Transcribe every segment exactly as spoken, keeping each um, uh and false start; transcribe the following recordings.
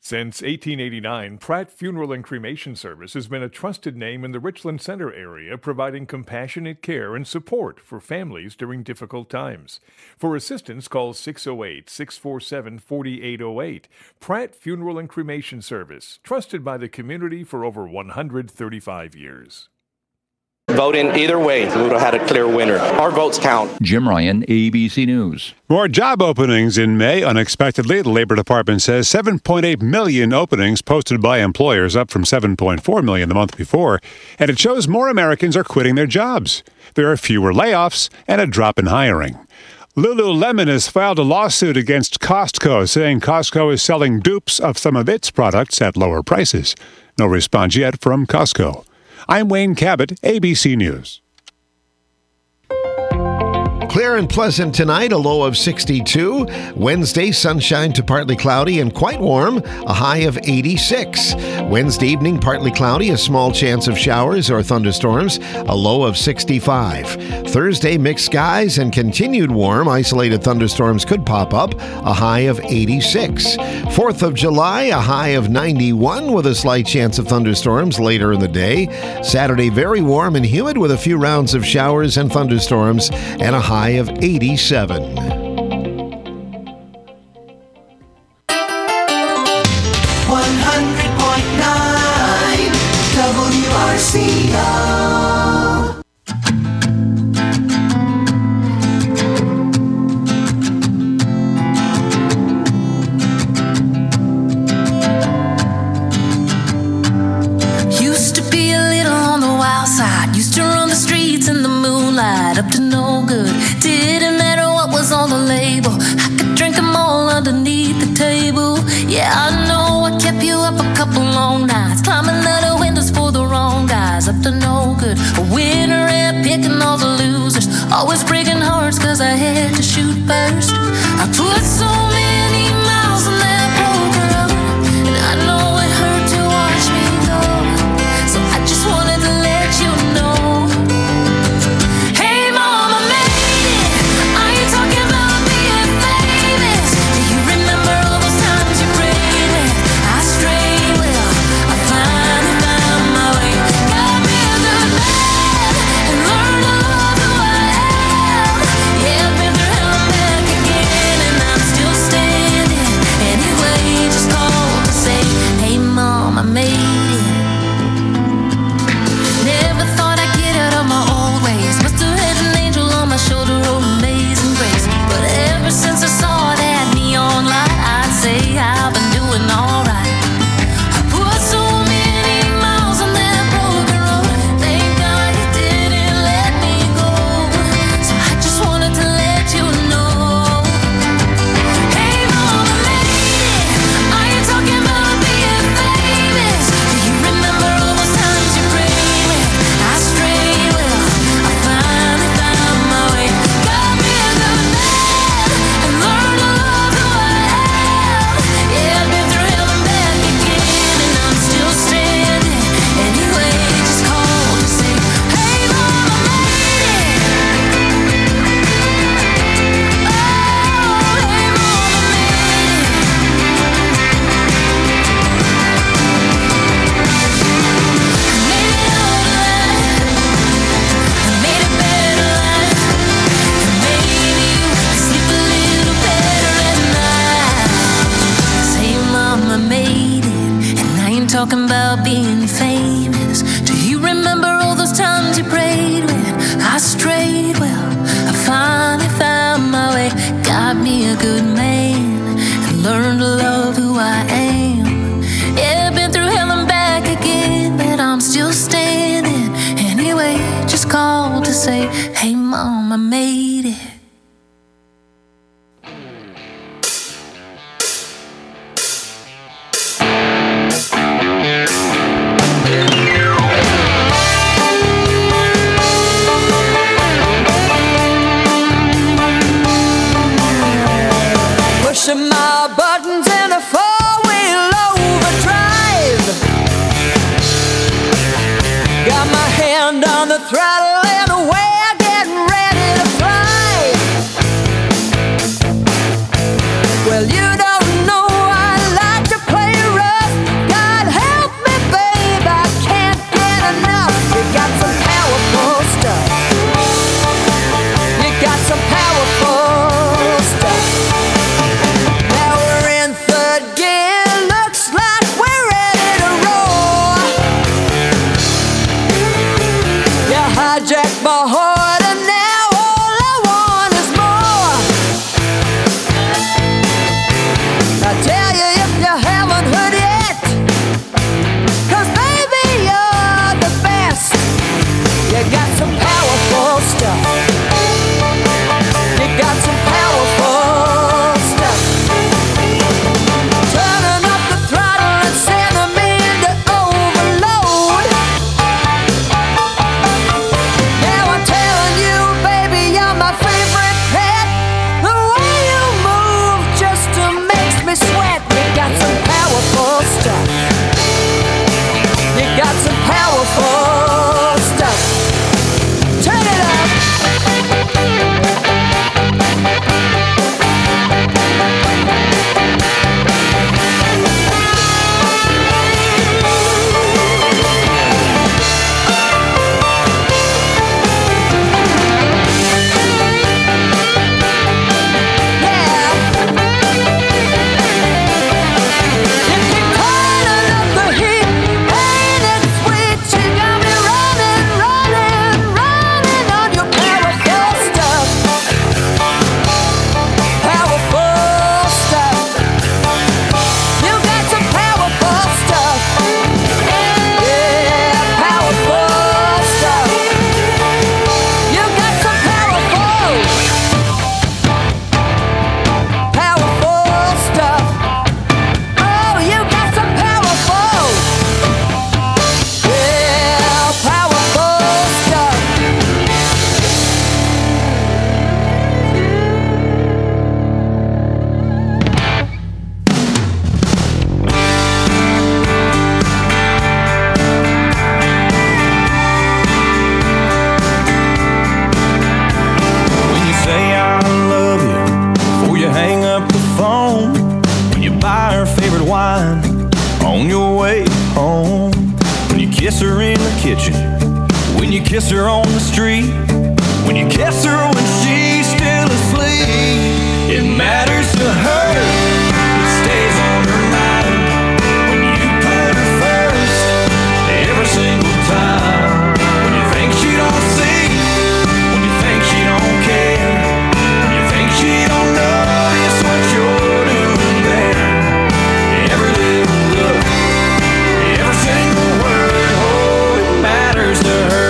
Since eighteen eighty-nine, Pratt Funeral and Cremation Service has been a trusted name in the Richland Center area, providing compassionate care and support for families during difficult times. For assistance, call six oh eight, six four seven, four eight oh eight. Pratt Funeral and Cremation Service, trusted by the community for over one hundred thirty-five years. Voting either way, we would have had a clear winner. Our votes count. Jim Ryan, A B C News. More job openings in May. Unexpectedly, the Labor Department says seven point eight million openings posted by employers, up from seven point four million the month before. And it shows more Americans are quitting their jobs. There are fewer layoffs and a drop in hiring. Lululemon has filed a lawsuit against Costco, saying Costco is selling dupes of some of its products at lower prices. No response yet from Costco. I'm Wayne Cabot, A B C News. Clear and pleasant tonight, a low of sixty-two. Wednesday, sunshine to partly cloudy and quite warm, a high of eighty-six. Wednesday evening, partly cloudy, a small chance of showers or thunderstorms, a low of sixty-five. Thursday, mixed skies and continued warm, isolated thunderstorms could pop up, a high of eighty-six. fourth of July, a high of ninety-one with a slight chance of thunderstorms later in the day. Saturday, very warm and humid with a few rounds of showers and thunderstorms and a high of eighty-seven. one hundred point nine W R C O. Used to be a little on the wild side. Used to run the streets in the moonlight, up to no good. Didn't matter what was on the label. I could drink them all underneath the table. Yeah, I know I kept you up a couple long nights, climbing out of windows for the wrong guys, up to no good. A winner and picking all the losers, always breaking hearts cause I had to shoot first. I put so many miles on that broken road, and I know it hurt to watch me go. So I just wanted to let you know. Talking about being famous. Do you remember all those times you prayed when I strayed? Well, I finally found my way, got me a good man, and learned to love who I am. Yeah, been through hell and back again, but I'm still standing. Anyway, just called to say, hey mom, I made it. Pushing my buttons in a four-wheel overdrive. Got my hand on the throttle and away, getting ready to fly. favorite wine on your way home. When you kiss her in the kitchen, when you kiss her on the street, when you kiss her when she's still asleep, it matters to her, it stays on her mind. When you put her first, every single time. When you think she don't see, when you think she don't care, when you think she don't notice what you're doing there. Every little look, every single word, oh, it matters to her.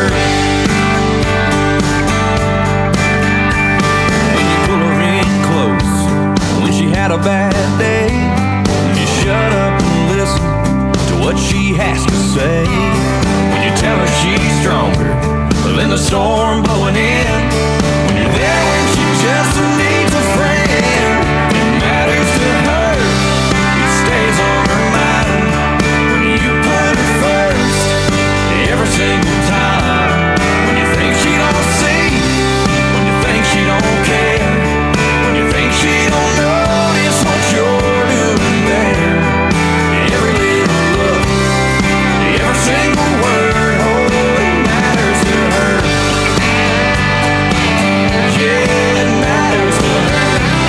When you pull her in close, when she had a bad day, when you shut up and listen to what she has to say, when you tell her she's stronger than the storm blowing in, when you're there when she just needs a friend, it matters to her, it stays on her mind. When you put her first, every single time. When you think she don't see, when you think she don't care, when you think she don't notice what you're doing there. Every little look, every single word, oh, it matters to her. Yeah, it matters to her.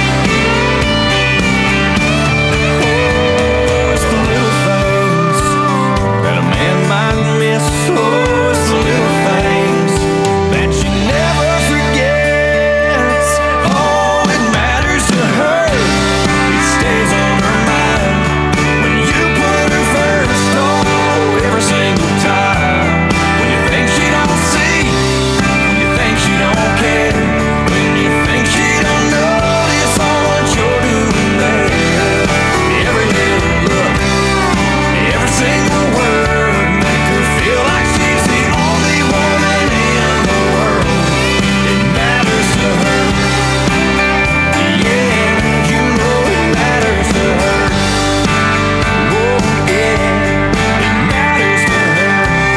Oh, it's the little things that a man might miss. Oh, it's the little things that she never forgets. Oh, it matters to her, it stays on her mind. When you put her first, oh, every single time. When you think she don't see, when you think she don't care, when you think she don't notice all what you're doing there. Every little look, every single word, make her feel like she's the only woman in the world. It matters to her. Yeah, you know it matters to her. Oh, yeah, it matters to her.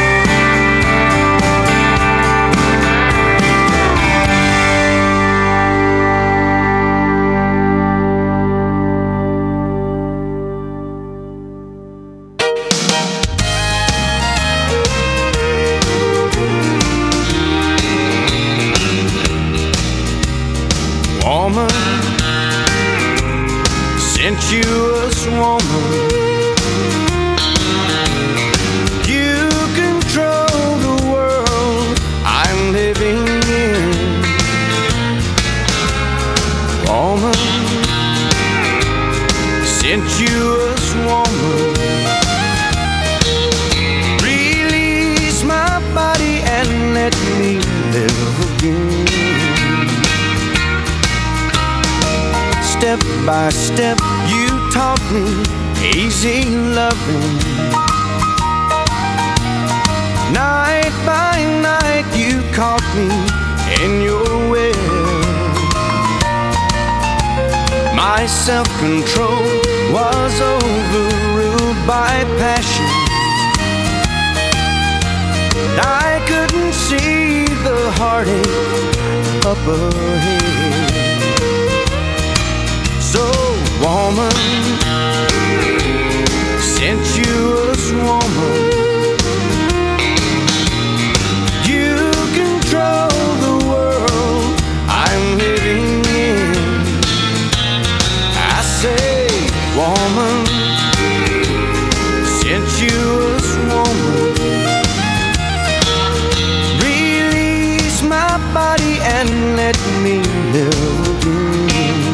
Woman, sensuous woman, you control the world I'm living in. Woman, sensuous woman, release my body and let me live again. Step by step, you taught me easy loving. Night by night, you caught me in your will. My self-control was overruled by passion. I couldn't see the heartache up ahead. So, woman, sensuous woman, you control the world I'm living in. I say, woman, sensuous woman, release my body and let me live again.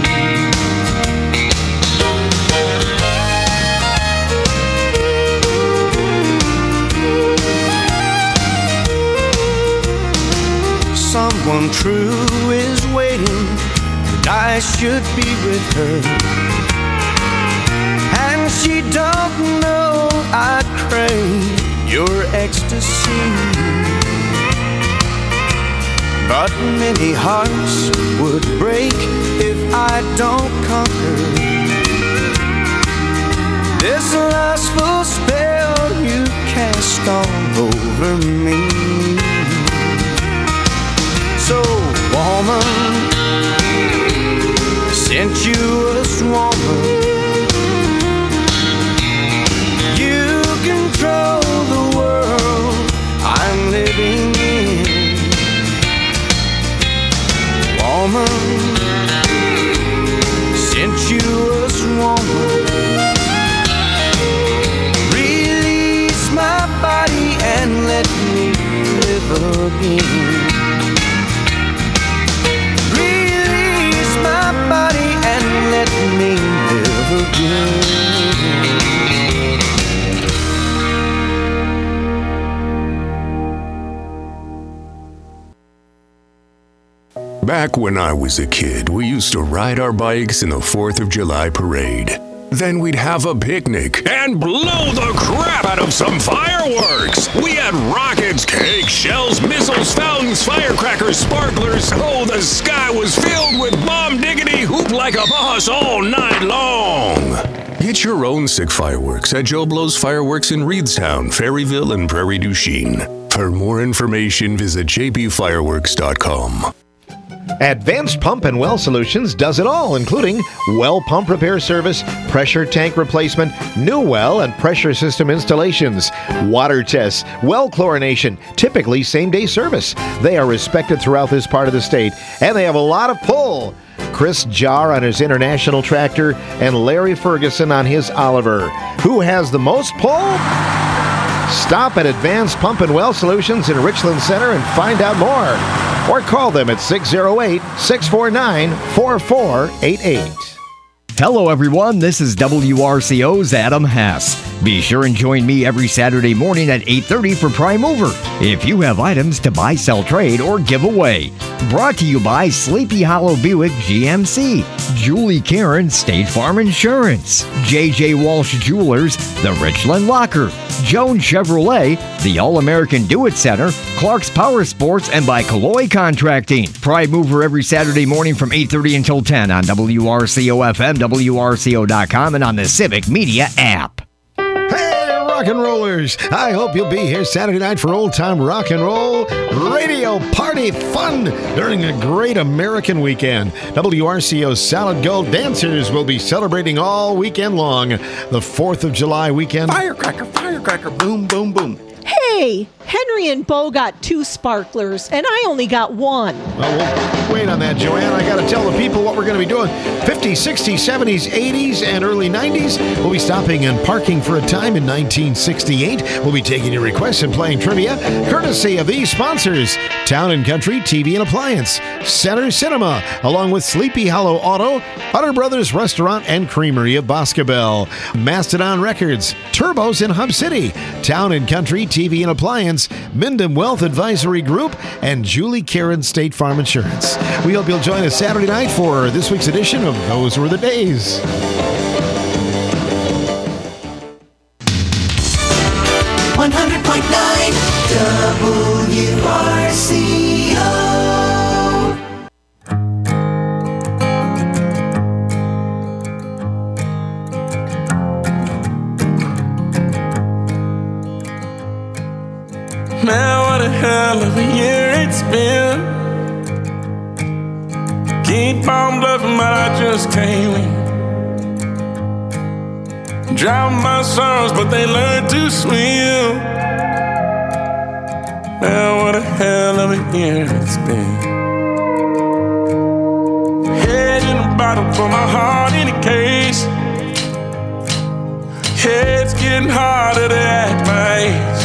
Someone true is waiting, and I should be with her. And she don't know I crave your ecstasy. But many hearts would break if I don't conquer this lustful spell you cast all over me. So, woman, sensuous woman, Release my body and let me live again. Back when I was a kid, we used to ride our bikes in the fourth of July parade. Then we'd have a picnic and blow the crap out of some fireworks. We had rockets, cake, shells, missiles, fountains, firecrackers, sparklers. Oh, the sky was filled with bomb diggity hoop like a boss all night long. Get your own sick fireworks at Joe Blow's Fireworks in Reedstown, Ferryville, and Prairie du Chien. For more information, visit j p fireworks dot com. Advanced Pump and Well Solutions does it all, including well pump repair service, pressure tank replacement, new well and pressure system installations, water tests, well chlorination, typically same-day service. They are respected throughout this part of the state, and they have a lot of pull. Chris Jar on his International tractor and Larry Ferguson on his Oliver. Who has the most pull? Stop at Advanced Pump and Well Solutions in Richland Center and find out more. Or call them at six oh eight, six four nine, four four eight eight. Hello, everyone. This is W R C O's Adam Hess. Be sure and join me every Saturday morning at eight thirty for Prime Mover if you have items to buy, sell, trade, or give away. Brought to you by Sleepy Hollow Buick G M C, Julie Karen State Farm Insurance, J J Walsh Jewelers, The Richland Locker, Jones Chevrolet, the All-American Do-It Center, Clark's Power Sports, and by Calloy Contracting. Prime Mover every Saturday morning from eight thirty until ten on W R C O F M, W R C O dot com, and on the Civic Media app. Rock and rollers, I hope you'll be here Saturday night for old time rock and roll radio party fun during a great American weekend. W R C O's Solid Gold Dancers will be celebrating all weekend long. The fourth of July weekend. Firecracker, firecracker, boom, boom, boom. Hey, Henry and Bo got two sparklers, and I only got one. Well, we'll wait on that, Joanne. I got to tell the people what we're going to be doing. fifties, sixties, seventies, eighties, and early nineties. We'll be stopping and parking for a time in nineteen sixty-eight. We'll be taking your requests and playing trivia, courtesy of these sponsors: Town and Country T V and Appliance, Center Cinema, along with Sleepy Hollow Auto, Hutter Brothers Restaurant and Creamery of Boscobel, Mastodon Records, Turbos in Hub City, Town and Country T V and Appliance, Mindham Wealth Advisory Group, and Julie Karen State Farm Insurance. We hope you'll join us Saturday night for this week's edition of Those Were the Days. one hundred point nine W R C O. Man, what a hell of a year it's been. Keep on bluffing, but I just can't win. Drown my sorrows, but they learn to swim. Man, what a hell of a year it's been. Head in a bottle, put my heart in a case. Head's getting harder to act my age.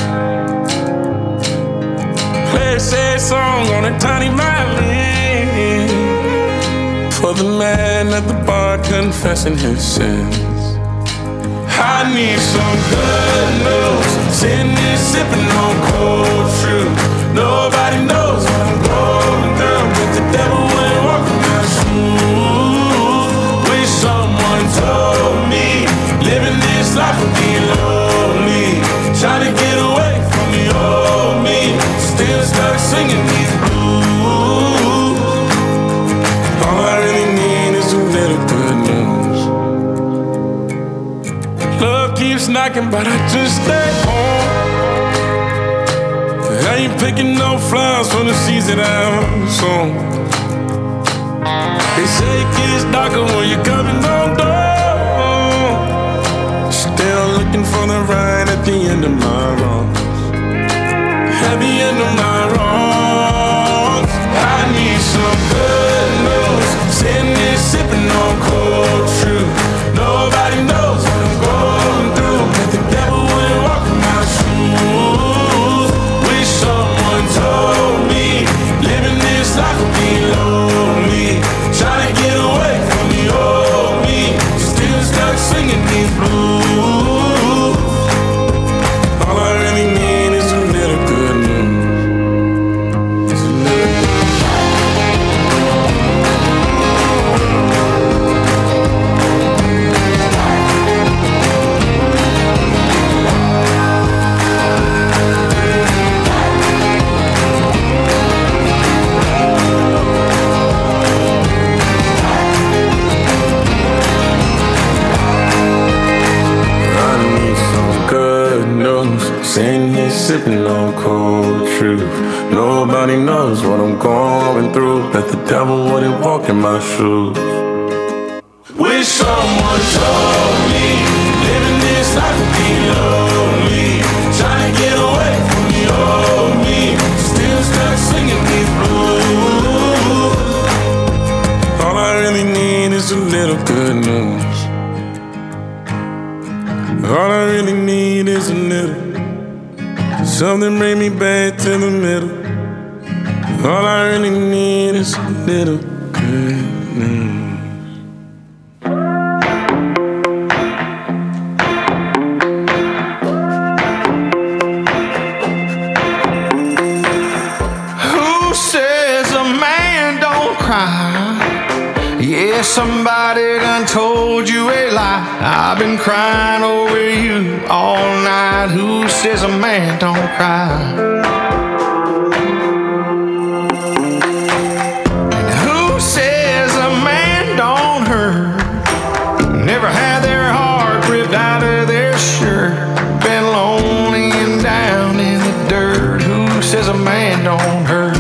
Play a sad song on a tiny violin for the man at the bar confessing his sins. I need some good news. Sitting here sipping on cold truth. Nobody knows what I'm going through, but the devil ain't walking my shoes. Wish someone told me living this life would be lonely. Trying to get away from the old me. Still stuck singing these blues. All I really need is a little good news. Love keeps knocking, but I just stay home. I ain't picking no flowers for the seeds that I'm sown. They say it gets darker when you're coming on door. Still looking for the right at the end of my wrongs. At the end of my wrongs, I need some good news. Sitting here sipping on cold truth. Nobody knows what I'm going through, but the devil ain't walking my shoes. Wish someone told me sitting here sipping on cold truth. Nobody knows what I'm going through. Bet the devil wouldn't walk in my shoes. Wish someone told me living this life would be lonely. Trying to get away from the old me, still stuck singing these blues. All I really need is a little good news. All I really need is a little something bring me back to the middle. All I really need is a little good news. Yeah, somebody done told you a lie. I've been crying over you all night. Who says a man don't cry? And who says a man don't hurt? Never had their heart ripped out of their shirt. Been lonely and down in the dirt. Who says a man don't hurt?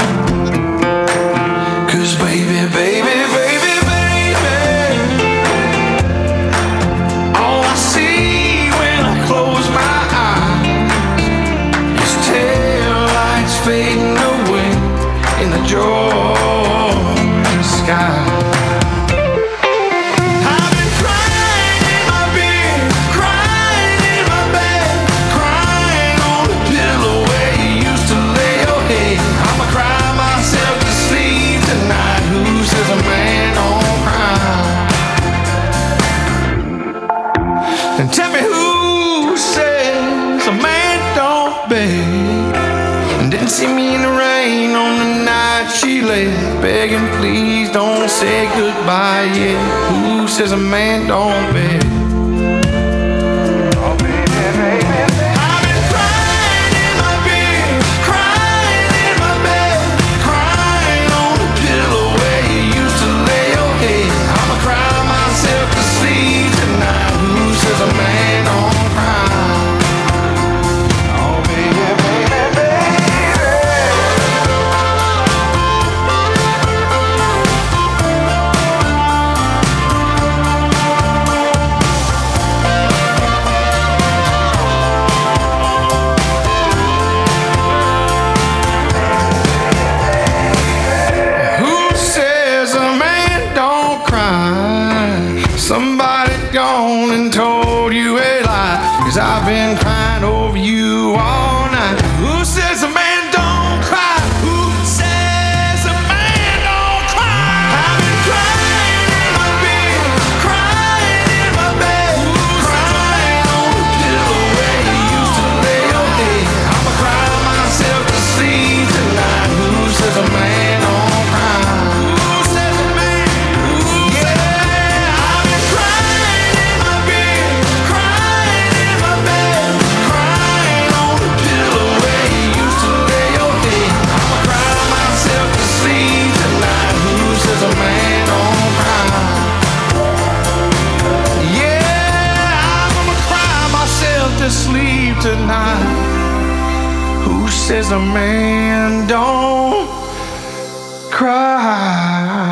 Cause baby, baby, baby, baby, all I see when I close my eyes is taillights fading away in the Georgia sky. I've been crying in my bed, crying in my bed, crying on the pillow where you used to lay your head. I'ma cry myself to sleep tonight. Who says a man don't cry? And tell me who says a man don't beg? And didn't see me in the rain on the night she left, begging please don't say goodbye yet. Who says a man don't beg? Oh baby, baby, I've been crying in my bed, crying in my bed, crying on the pillow where you used to lay your head. I'ma cry myself to sleep tonight. Who says a man don't cry? Oh baby, baby, baby. Who says a man don't cry? Somebody gone and told you a lie. Cause I've been crying over you all night. Who says a man don't cry? Who says a man don't cry? I've been crying in my bed, crying in my bed, crying on the pillow where you used to lay your head. I'ma cry myself to sleep tonight. Who says a man don't cry? Who says a man? Yeah, I've been crying in my bed, crying in my bed, crying on the pillow where you used to lay your head. I'ma cry myself to sleep tonight. Who says a man don't cry? Yeah, I'm gonna cry myself to sleep tonight. Who says a man don't cry?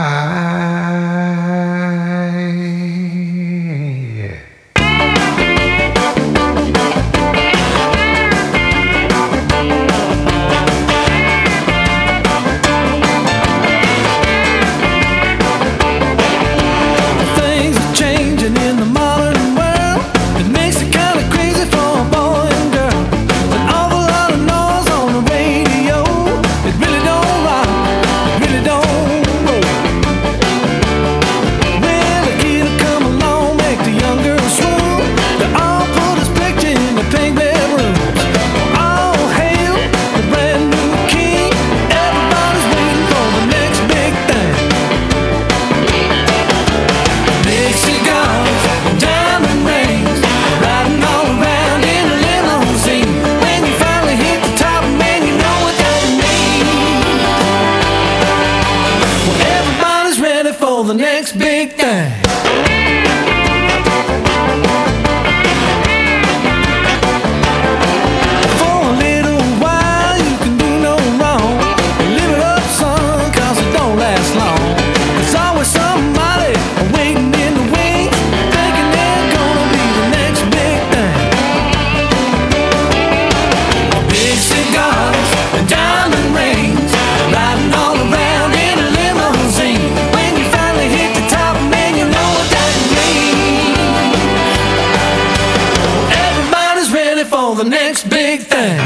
Things are changing in the modern world. It makes it kind of crazy for a boy and girl. An awful lot of noise on the radio. It really don't rock, it really don't roll. Well, a kid will come along, make the young girl swoon. They all put his picture in the pink bedrooms. All hail the brand new king. Everybody's waiting for the next big thing. Big cigars, diamond rings, riding all around in a limousine. When you finally hit the top, man, you know what that means. Well, everybody's ready for the next big thing. the next big thing.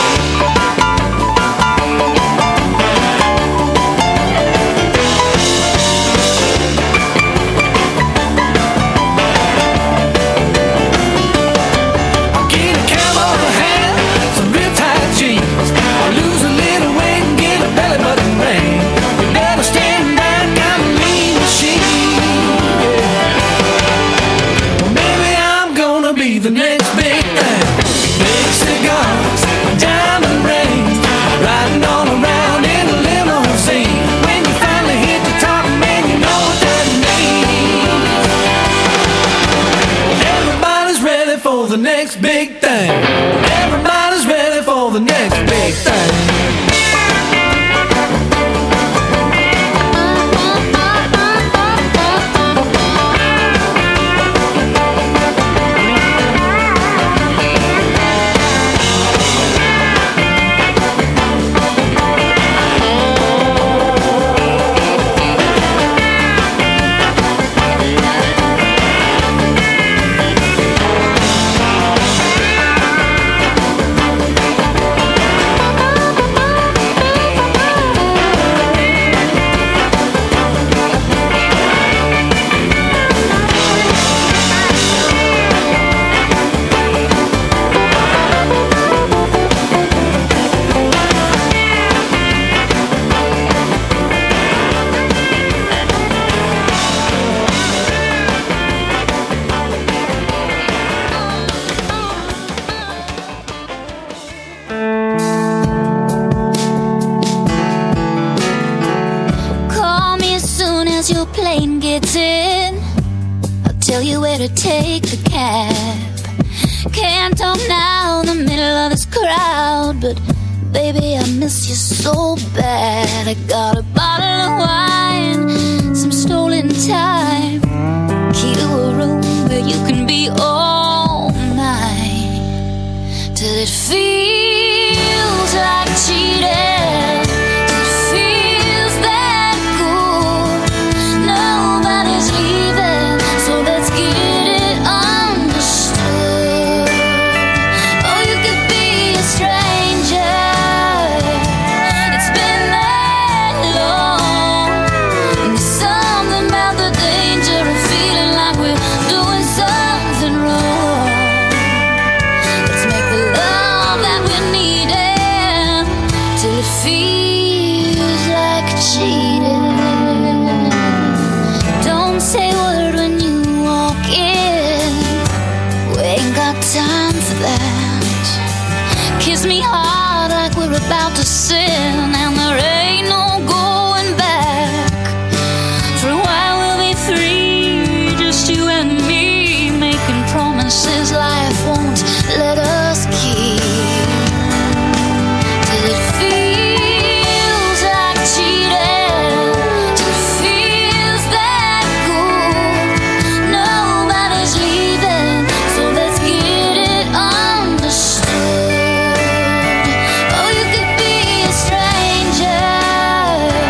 The next big thing. Big cigars, diamond rings, riding all around in a limousine. When you finally hit the top, man, you know what that means. Everybody's ready for the next big thing. Everybody's ready for the next big thing. To take the cab. Can't talk now in the middle of this crowd, but baby, I miss you so bad. I got a bottle of wine, some stolen time, key to a room where you can be all night, till it feels like cheating. About to sin, and there ain't no going back. For a while we'll be free, just you and me, making promises life won't let us keep. Till it feels like cheating, till it feels that good. Nobody's leaving, so let's get it understood. Oh, you could be a stranger.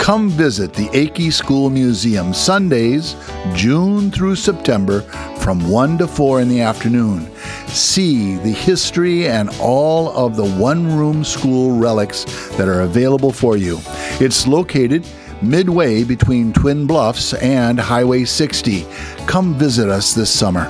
Come visit the Akey School Museum Sundays, June through September from one to four in the afternoon. See the history and all of the one-room school relics that are available for you. It's located midway between Twin Bluffs and Highway sixty. Come visit us this summer.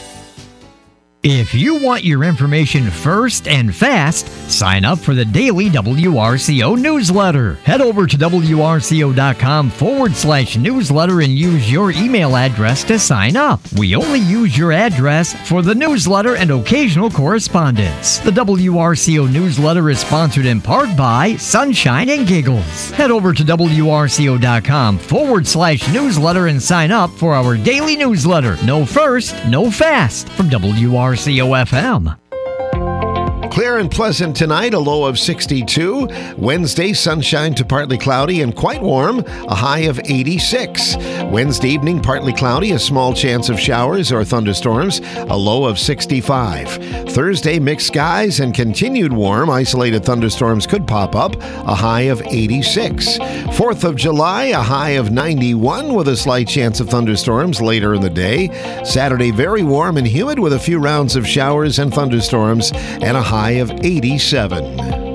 If you want your information first and fast, sign up for the daily W R C O newsletter. Head over to WRCO.com forward slash newsletter and use your email address to sign up. We only use your address for the newsletter and occasional correspondence. The W R C O newsletter is sponsored in part by Sunshine and Giggles. Head over to WRCO.com forward slash newsletter and sign up for our daily newsletter. No first, no fast from W R C O F M. Clear and pleasant tonight, a low of sixty-two. Wednesday, sunshine to partly cloudy and quite warm, a high of eighty-six. Wednesday evening, partly cloudy, a small chance of showers or thunderstorms, a low of sixty-five. Thursday, mixed skies and continued warm. Isolated thunderstorms could pop up, a high of eighty-six. fourth of July, a high of ninety-one with a slight chance of thunderstorms later in the day. Saturday, very warm and humid with a few rounds of showers and thunderstorms and a high of eighty-seven.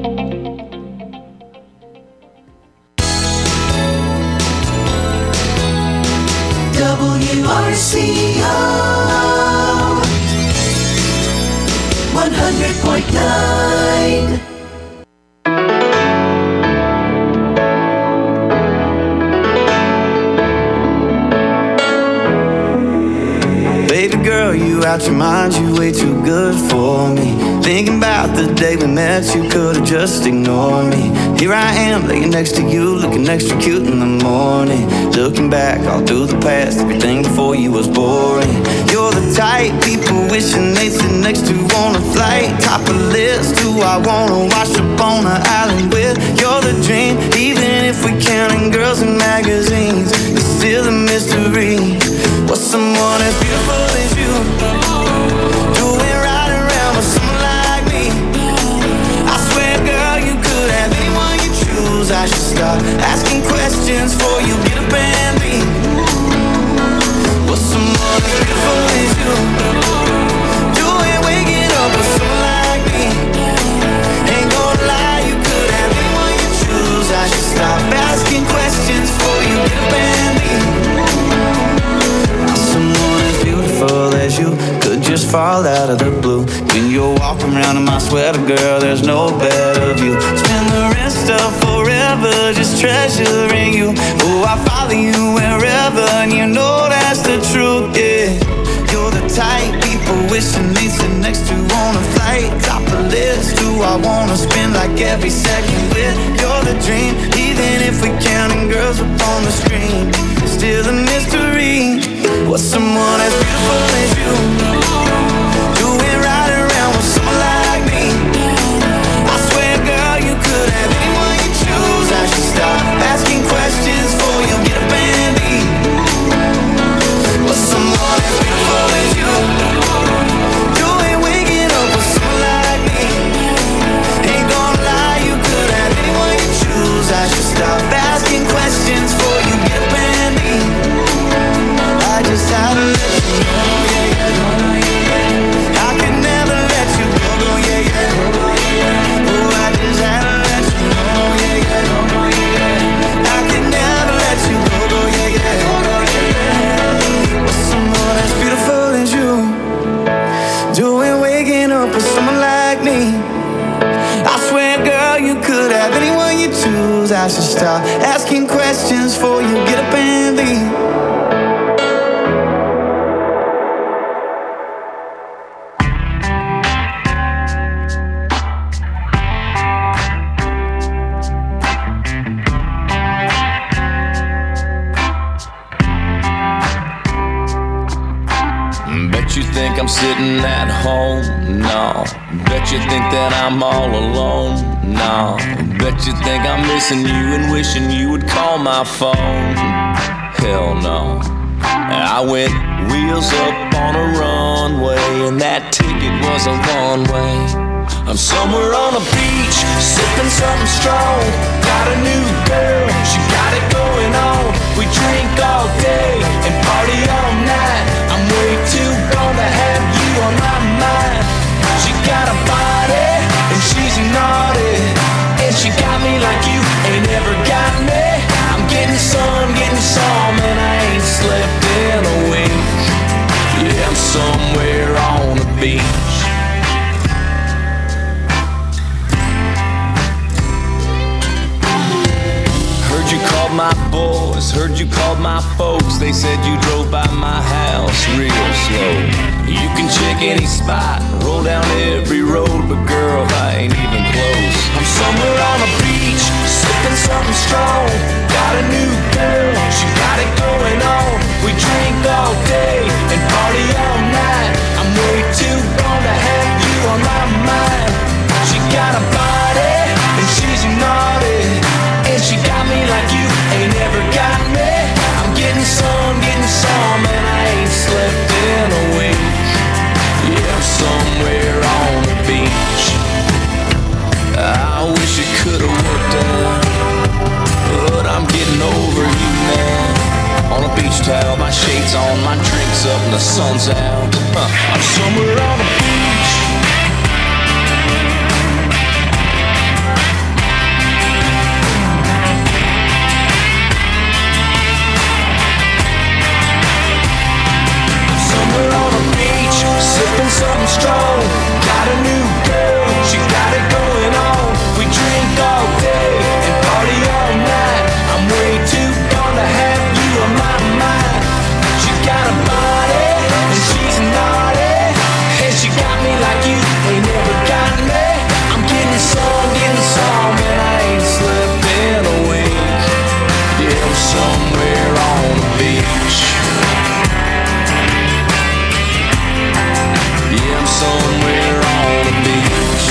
W R C O one hundred point nine. Baby girl, you out your mind, you way too good for me. Thinking about the day we met, you could've just ignored me. Here I am, laying next to you, looking extra cute in the morning. Looking back all through the past, everything before you was boring. You're the type people wishing they'd sit next to on a flight. Top of the list, who I wanna wash up on an island with. You're the dream, even if we counting girls in magazines. It's still a mystery. What's someone as beautiful as you doing right around with someone like me? I swear, girl, you could have anyone you choose. I should stop asking questions before you get up and leave. What's someone as beautiful as you doing, waking up with someone like me? Ain't gonna lie, you could have anyone you choose. I should stop asking questions before you get up and leave. Someone as beautiful as you could just fall out of the blue. When you're walking around in my sweater, girl, there's no better view. Spend the rest of forever just treasuring you. Oh, I follow you wherever, and you know that's the truth, yeah. You're the type people wishing they'd sit next to on a flight. Top of the list, who I wanna spend like every second with. You're the dream, even if we counting girls up on the screen. Still a mystery. What's someone as beautiful as you doing right around with someone like me? I swear, girl, you could have anyone you choose. I should stop asking questions before you get up and leave. What's someone as beautiful as you doing, waking up with someone like me? Ain't gonna lie, you could have anyone you choose. I should stop asking questions before you get up and leave. I just had to let you know, yeah, yeah. I could never let you go, go, yeah, yeah. Oh, I just had to let you know, yeah, yeah. I could never let you go, go, yeah, yeah. With someone as beautiful as you, doing, waking up with someone like me. I swear, girl, you could have anyone you choose. I should stop asking questions before you get up and leave. Bet you think I'm sitting at home? No. Bet you think that I'm all alone? No. Bet you think I'm missing you and wishing you would call my phone? Hell no. I went wheels up on a runway, and that ticket was a one-way. I'm somewhere on a beach, sipping something strong. Got a new girl, she got it going on. We drink all day and party all night. I'm way too gone to have you on my mind. She got a body and she's naughty, and she got me like you ain't ever got me. I'm getting some, getting some, and I ain't slept in a week. Yeah, I'm somewhere on the beach. Heard you called my boys, heard you called my folks. They said you drove by my house real slow. You can check any spot, roll down every road, but girl, I ain't even close. I'm somewhere on a beach, sipping something strong. Got a new girl, she got it going on. We drink all day and party all night. I'm way too gone to have you on my mind. She got a body and she's naughty, and she got me like you ain't ever got me. I'm getting some, getting some, and I ain't slept in a week. Yeah, I'm somewhere on the beach. I wish it could've worked out, but I'm getting over you now. On a beach towel, my shades on, my drinks up, and the sun's out. Huh. I'm somewhere on the beach. Somewhere on the beach, sipping something strong. Got a new girl, she got it going on. We drink all day and party all night. I'm way too gone to have you on my mind. She got a body and she's naughty, and she got me like you ain't never got me. I'm getting some, getting some, and I ain't slept in a week. Yeah, I'm somewhere on the beach. Yeah, I'm somewhere on the beach.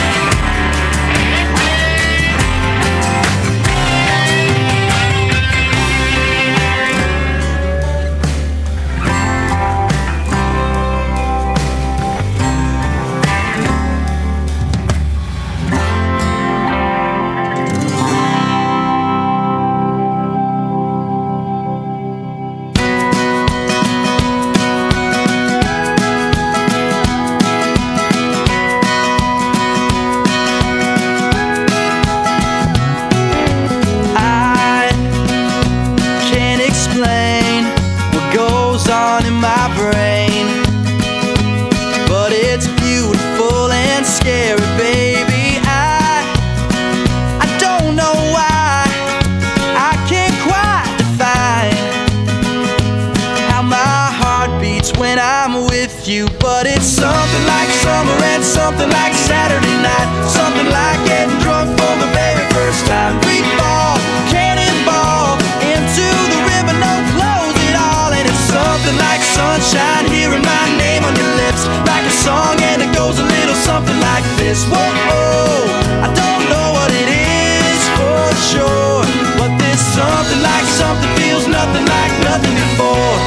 I can't explain what goes on in my brain, but it's beautiful and scary, baby. I I don't know why I can't quite define how my heart beats when I'm with you, but it's something like summer and something like Saturday night, something like getting drunk for the very first time. We fall, cannonball into the river, no close at all, and it's something like sunshine, hearing my name on your lips, like a song, and it goes a little something like this. Whoa, whoa, I don't know what it is for sure, but there's something like something feels nothing like nothing before.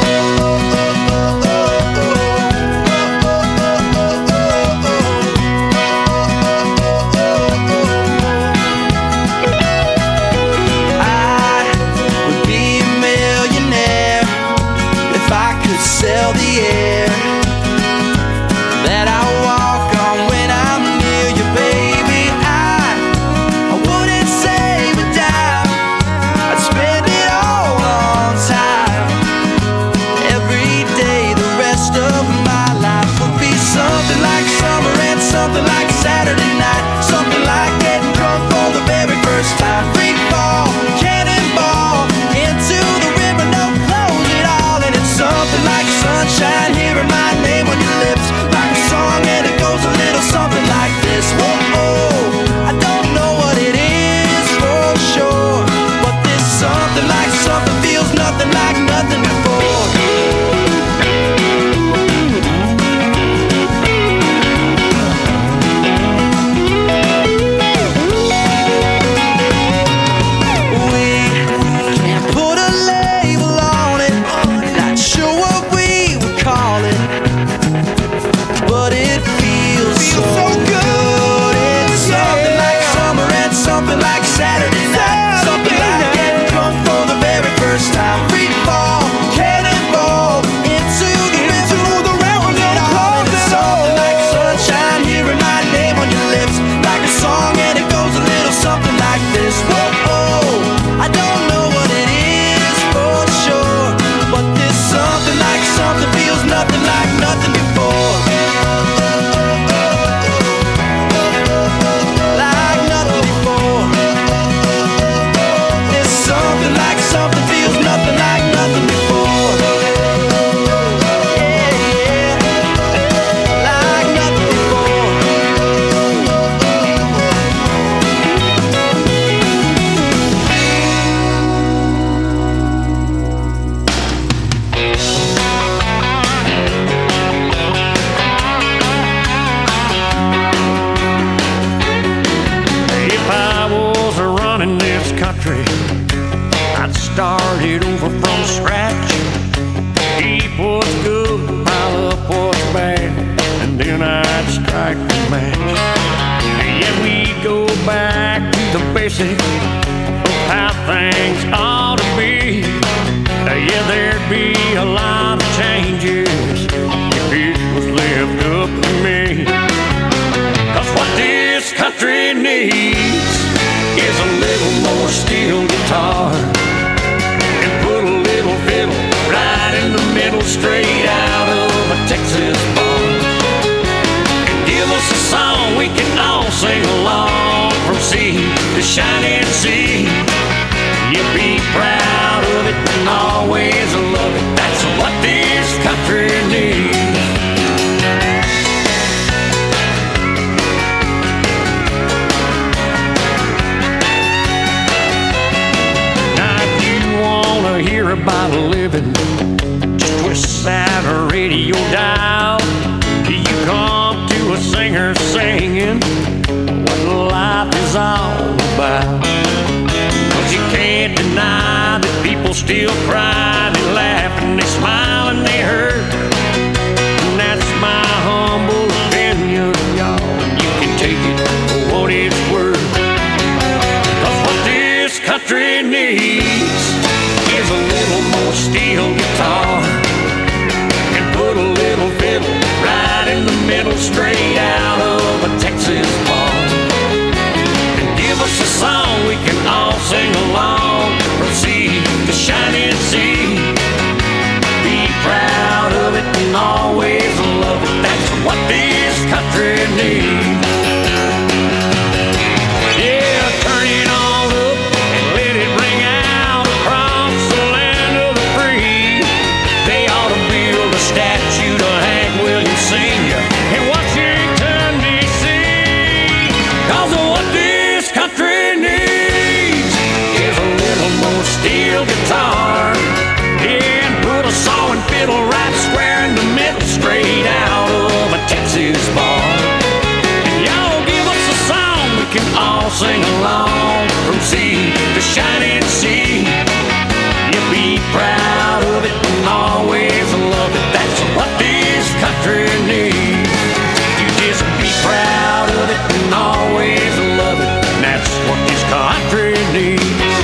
I would be a millionaire if I could sell the air that I walk on when I'm near you, baby. I I wouldn't save a dime, I'd spend it all on country, I'd start it over from scratch. Keep what's good, pile up what's bad, and then I'd strike the match. Yeah, we'd go back to the basics of how things ought to be. Yeah, there'd be a lot of changes if it was left up to me. Cause what this country needs is a little more steel guitar, and put a little fiddle right in the middle, straight out of a Texas bar. And give us a song we can all sing along, from sea to shining sea. You be proud of it and always love it. That's what this country needs. Hear about living, just twist that radio dial. You come to a singer singing what life is all about. Cause you can't deny that people still cry, they laugh and they smile and they hurt. And that's my humble opinion, y'all. You can take it for what it's worth. Cause what this country needs is a little more steel guitar, and put a little fiddle right in the middle, straight out of a Texas bar. And give us a song we can all sing along, from sea to shining sea. Be proud of it and always love it. That's what this country needs. Yeah, turn it on up and let it ring out across the land of the free. They ought to build a statue to Hank Williams Senior in Washington, D C Cause what this country needs is a little more steel guitar, and put a saw and fiddle right square in the middle, straight out of a Texas bar. And y'all give us a song we can all sing along, from sea to shining sea. You be proud of it and always love it. That's what this country needs. You just be proud of it and always love it. And that's what this country needs.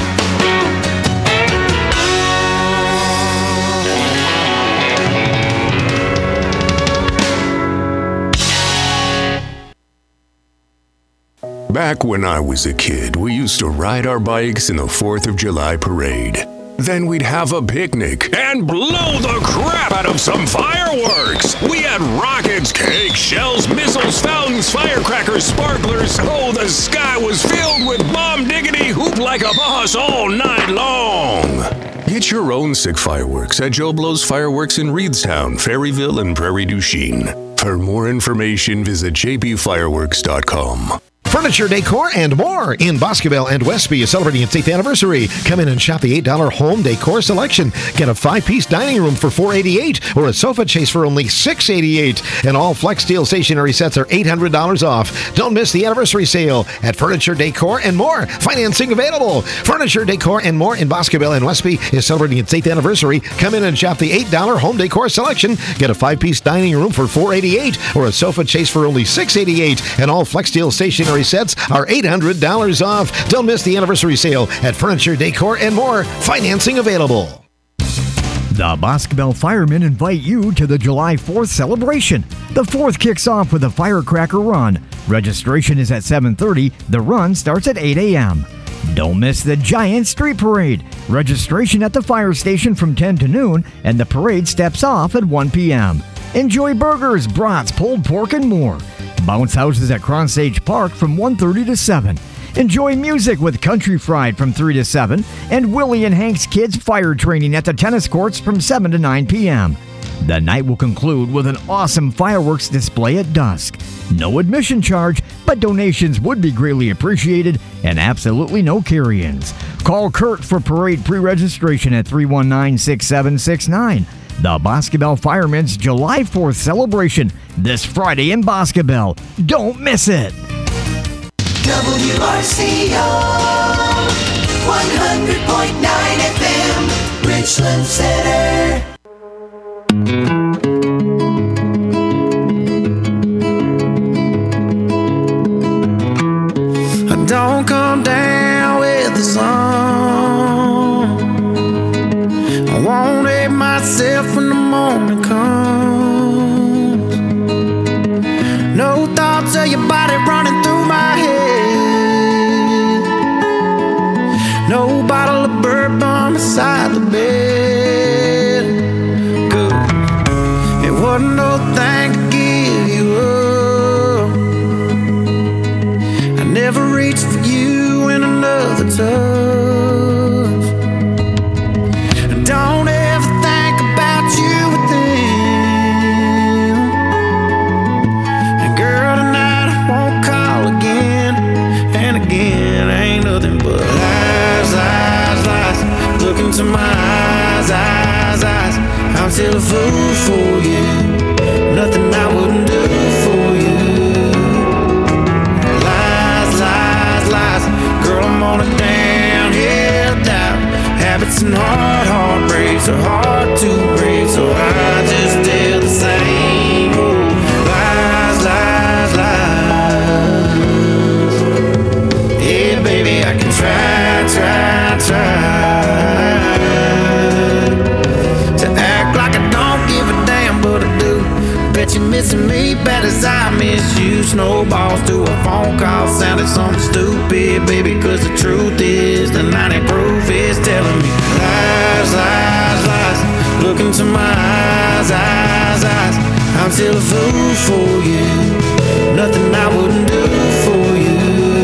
Back when I was a kid, we used to ride our bikes in the fourth of July parade. Then we'd have a picnic and blow the crap out of some fireworks. We had rockets, cake, shells, missiles, fountains, firecrackers, sparklers. Oh, the sky was filled with bomb diggity hoop like a boss all night long. Get your own sick fireworks at Joe Blow's Fireworks in Reedstown, Ferryville, and Prairie du Chien. For more information, visit j p fireworks dot com. Furniture, decor, and more in Boscobel and Westby is celebrating its eighth anniversary. Come in and shop the eight dollar home decor selection. Get a five-piece dining room for four hundred eighty-eight dollars or a sofa chase for only six hundred eighty-eight dollars. And all Flex Steel stationery sets are eight hundred dollars off. Don't miss the anniversary sale at Furniture, Decor, and More. Financing available. Furniture, Decor, and More in Boscobel and Westby is celebrating its eighth anniversary. Come in and shop the eight dollar home decor selection. Get a five-piece dining room for four hundred eighty-eight dollars or a sofa chase for only six hundred eighty-eight dollars. And all Flex Steel stationery sets are eight hundred dollars off. Don't miss the anniversary sale at Furniture, Decor, and More. Financing available. The Boscobel Firemen invite you to the July fourth celebration. The fourth kicks off with a firecracker run. Registration is at seven thirty. The run starts at eight a.m. Don't miss the Giant Street Parade. Registration at the fire station from ten to noon, and the parade steps off at one p.m. Enjoy burgers, brats, pulled pork, and more. Bounce houses at Cronsage Park from one thirty to seven. Enjoy music with Country Fried from three to seven, and Willie and Hank's Kids fire training at the tennis courts from seven to nine p.m. The night will conclude with an awesome fireworks display at dusk. No admission charge, but donations would be greatly appreciated, and absolutely no carry-ins. Call Kurt for parade pre-registration at three one nine, six seven six nine. The Boscobel Firemen's July fourth celebration this Friday in Boscobel. Don't miss it! W R C O one one hundred point nine F M, Richland Center. Don't come down with the sun. I won't hate myself when the morning comes. No thoughts of your body running through my head. No bottle of bourbon beside the bed. Good. It wasn't no thing to give you up. I never reached for you in another touch. Don't ever think about you with them. And girl, tonight I won't call again. And again, ain't nothing but lies, lies, lies. Look into my eyes, eyes, eyes. I'm still a fool for you. Nothing I wouldn't do for you. Girl, I'm on a downhill doubt. Habits and hard heartbreaks are hard to break, so I just tell the same old lies, lies, lies. Yeah, baby, I can try, try, try to act like I don't give a damn, but I do. Bet you're missing me bad as I miss you. Snowballs to a phone call sounded something stupid, baby, cause the truth is the ninety proof is telling me lies, lies, lies. Look into my eyes, eyes, eyes. I'm still a fool for you. Nothing I wouldn't do for you.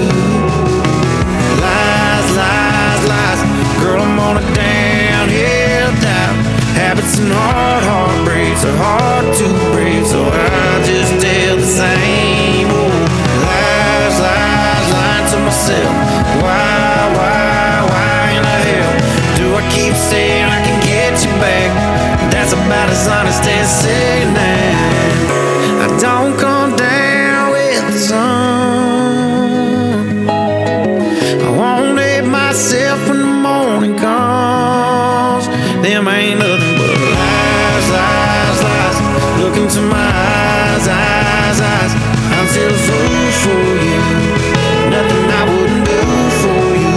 Lies, lies, lies. Girl, I'm on a downhill doubt. Habits and hard heartbreaks are hard to break, so I just tell the same old lies, lies, lying to myself. Why, why, why in the hell do I keep saying I can get you back? That's about as honest as saying that I don't come down with the sun. I won't hate myself when the morning comes. Them ain't nothing but lies, lies, lies. Look into my eyes, eyes, eyes. I'm still a fool for you. Nothing I wouldn't do for you.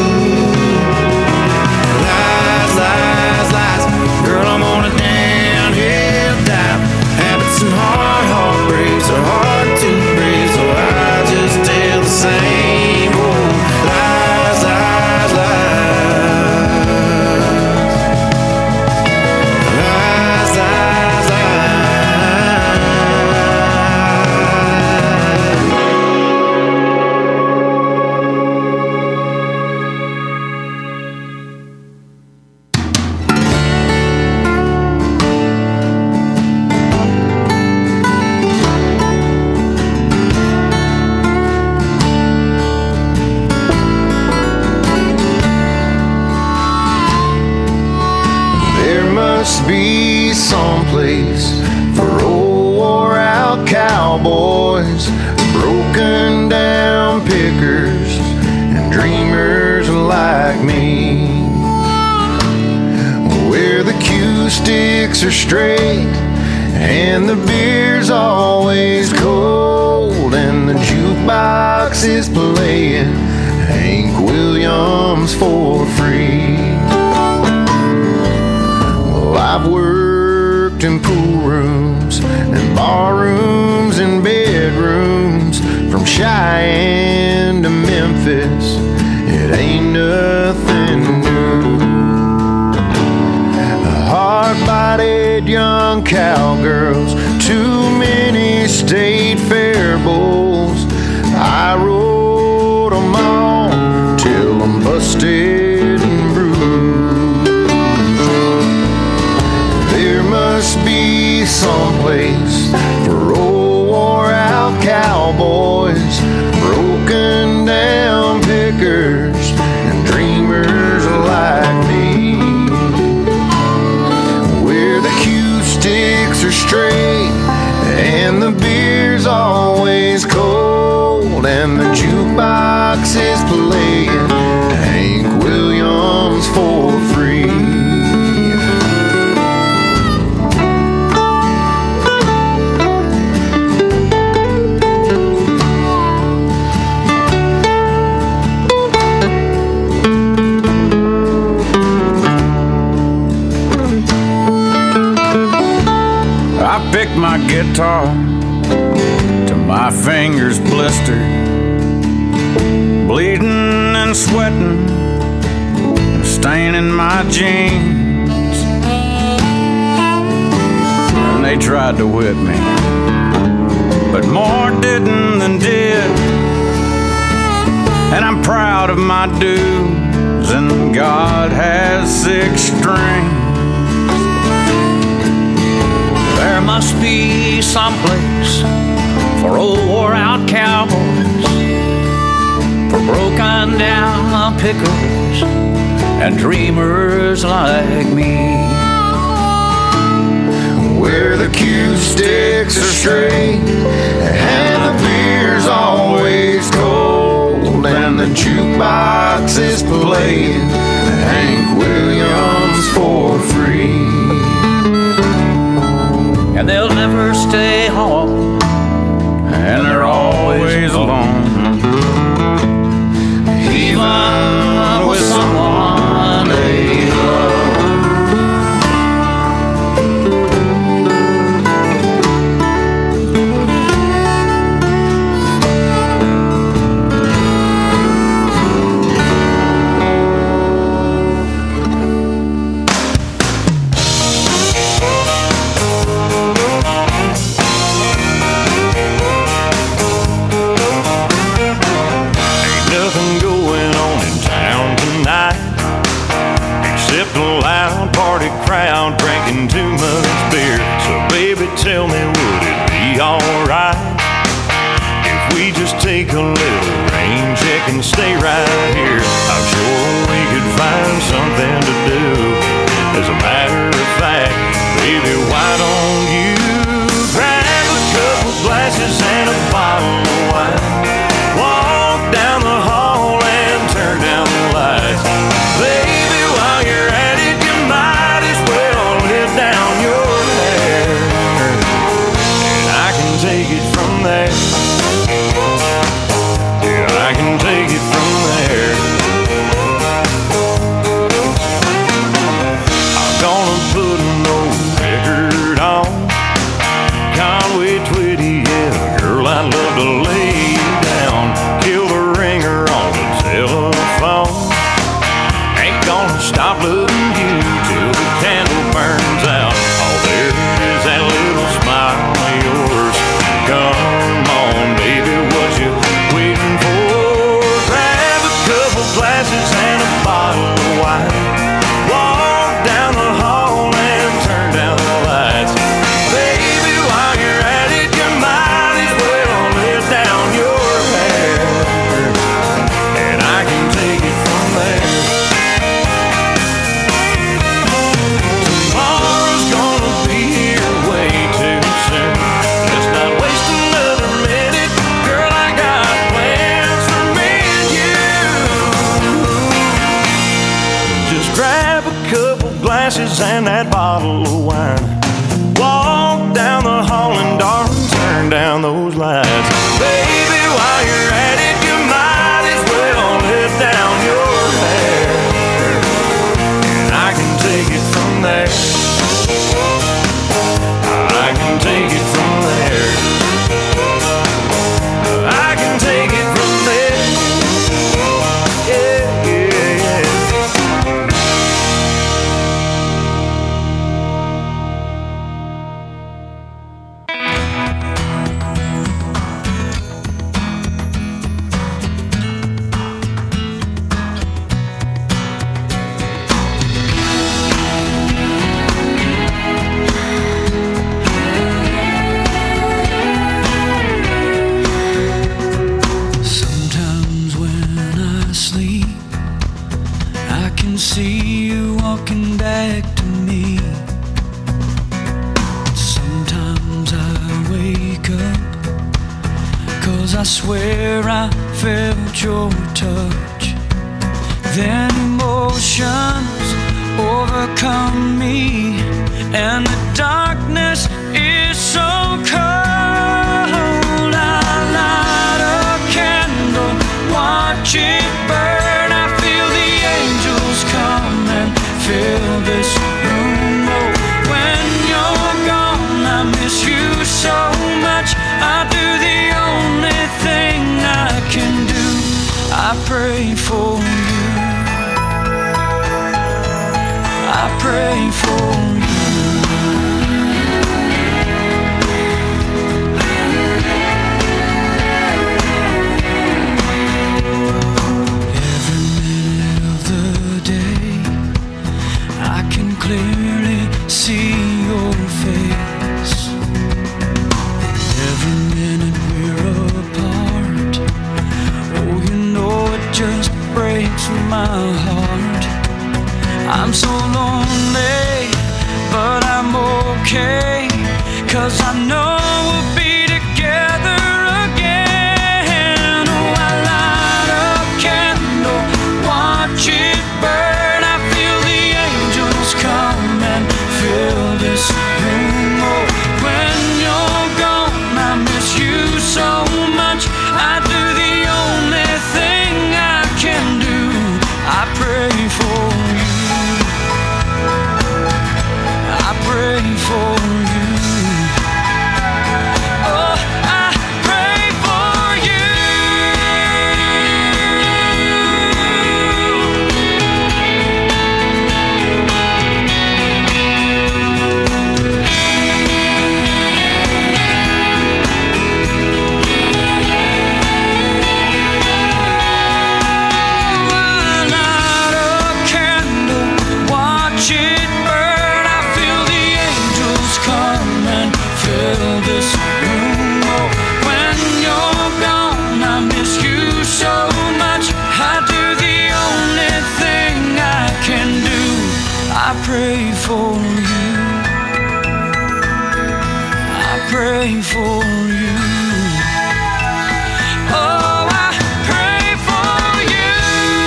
Lies, lies, lies. Girl, I'm on a downhill dive. Habits and hard heartbreaks are hard to break, so I just tell the same old lies, lies, lies. Be someplace for old wore out cowboys, broken down pickers, and dreamers like me, where the cue sticks are straight and the beer's always cold and the jukebox is playing Hank Williams for free. I've worked in pool rooms and bar rooms and bedrooms, from Cheyenne to Memphis. It ain't nothing new. Hard-bodied young cowgirls, too many state fair bowls. I rode them all till I'm busted and bruised. Must be someplace for old wore out cowboys, broken down pickers, and dreamers like me, where the cue sticks are straight and the beer's always cold and the jukebox is playing Hank Williams my guitar till my fingers blistered, bleeding and sweating, staining my jeans. And they tried to whip me, but more didn't than did. And I'm proud of my dudes, and God has six strings. There must be some place for old wore-out cowboys, for broken down pickers and dreamers like me, where the cue sticks are straight and the beer's always cold, and the jukebox is playing Hank Williams for free. And they'll never stay home, and they're always alone, even with someone they love. Crowd drinking too much beer. So baby, tell me, would it be alright if we just take a little rain check and stay right here? I'm sure we could find something to do. As a matter of fact, baby, why don't you grab a couple glasses and a bottle of wine, walk down the hall and turn down the lights. Baby, while you're at it, you might down your hair, and I can take it from there. Yeah, I can take it from there. I'm gonna put an old record on, Conway Twitty, yeah, girl, I'd love to lay you down, kill the ringer on the telephone. Ain't gonna stop loving you till the candle burns out. Oh, there is that little smile of yours. Come on, baby, what you waiting for? Grab a couple glasses and a bottle of wine, walk down the hall and turn down the lights. Baby, while you're at it, you might as well let down your hair, and I can take it from there. And that bottle of wine, walk down the hall and darn, turn down those lights. Baby, while you're at it, you might as well let down your hair, and I can take it from there. I can take it from there. I can take it from there. Yeah, yeah, yeah. I swear I felt your touch. Then emotions overcome me, and the darkness is so cold. I light a candle, watch it burn. I feel the angels come and fill this room. Oh, when you're gone, I miss you. I pray for you. I pray for you. Clearly see your face. Every minute we're apart. Oh, you know it just breaks my heart. I'm so lonely, but I'm okay, 'cause I know we'll be together again. Oh, I light a candle, watch it burn. Come and fill this room. Oh, when you're gone, I miss you so much. I do the only thing I can do. I pray for you. I pray for you. Oh, I pray for you. Pray for you. I pray for you. Oh, I pray for you.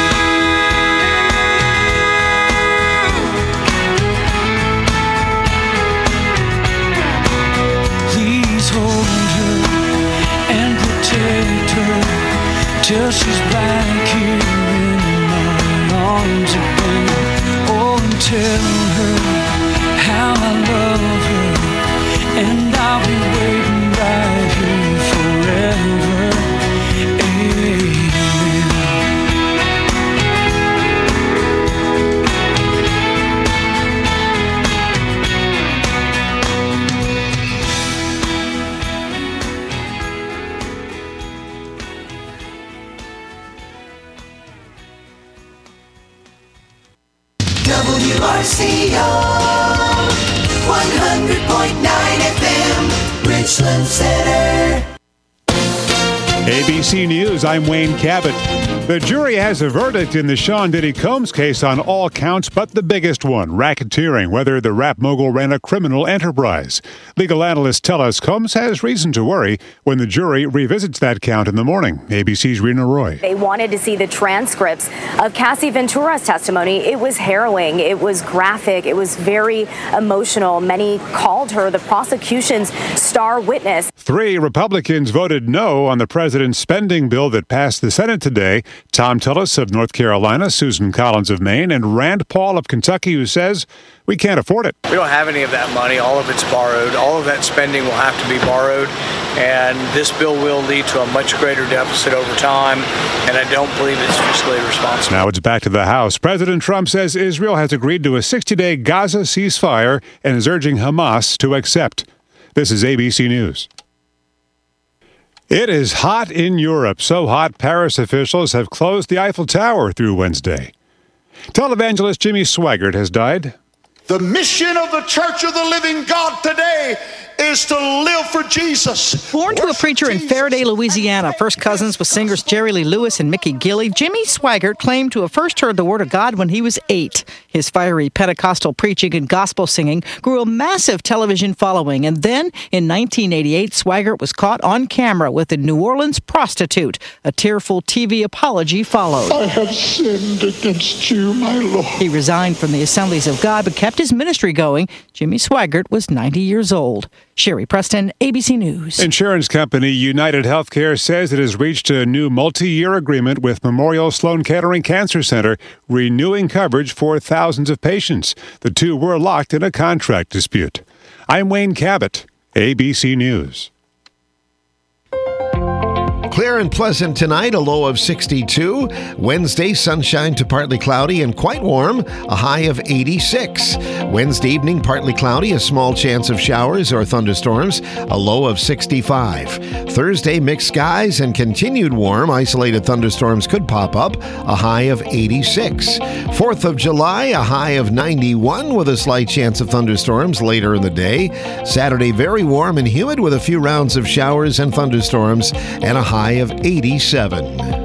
Please hold her and protect her till she's back here in my arms again. Tell her how I love her, and I'll be waiting right here forever. W R C O one hundred point nine F M, Richland Center. A B C News, I'm Wayne Cabot. The jury has a verdict in the Sean Diddy Combs case on all counts but the biggest one, racketeering, whether the rap mogul ran a criminal enterprise. Legal analysts tell us Combs has reason to worry when the jury revisits that count in the morning. A B C's Rena Roy. They wanted to see the transcripts of Cassie Ventura's testimony. It was harrowing. It was graphic. It was very emotional. Many called her the prosecution's star witness. Three Republicans voted no on the president's spending bill that passed the Senate today. Tom Tillis of North Carolina, Susan Collins of Maine, and Rand Paul of Kentucky, who says we can't afford it. We don't have any of that money. All of it's borrowed. All of that spending will have to be borrowed. And this bill will lead to a much greater deficit over time. And I don't believe it's fiscally responsible. Now it's back to the House. President Trump says Israel has agreed to a sixty-day Gaza ceasefire and is urging Hamas to accept. This is A B C News. It is hot in Europe, so hot Paris officials have closed the Eiffel Tower through Wednesday. Televangelist Jimmy Swaggart has died. The mission of the Church of the Living God today is to live for Jesus. Born to a preacher in Faraday, Louisiana, first cousins with singers Jerry Lee Lewis and Mickey Gilley, Jimmy Swaggart claimed to have first heard the Word of God when he was eight. His fiery Pentecostal preaching and gospel singing grew a massive television following, and then in nineteen eighty-eight, Swaggart was caught on camera with a New Orleans prostitute. A tearful T V apology followed. I have sinned against you, my Lord. He resigned from the Assemblies of God but kept his ministry going. Jimmy Swaggart was ninety years old. Sherry Preston, A B C News. Insurance company United Healthcare says it has reached a new multi-year agreement with Memorial Sloan Kettering Cancer Center, renewing coverage for thousands of patients. The two were locked in a contract dispute. I'm Wayne Cabot, A B C News. Clear and pleasant tonight, a low of sixty-two. Wednesday, sunshine to partly cloudy and quite warm, a high of eighty-six. Wednesday evening, partly cloudy, a small chance of showers or thunderstorms, a low of sixty-five. Thursday, mixed skies and continued warm. Isolated thunderstorms could pop up, a high of eighty-six. fourth of July, a high of ninety-one with a slight chance of thunderstorms later in the day. Saturday, very warm and humid with a few rounds of showers and thunderstorms and a high of eighty-seven.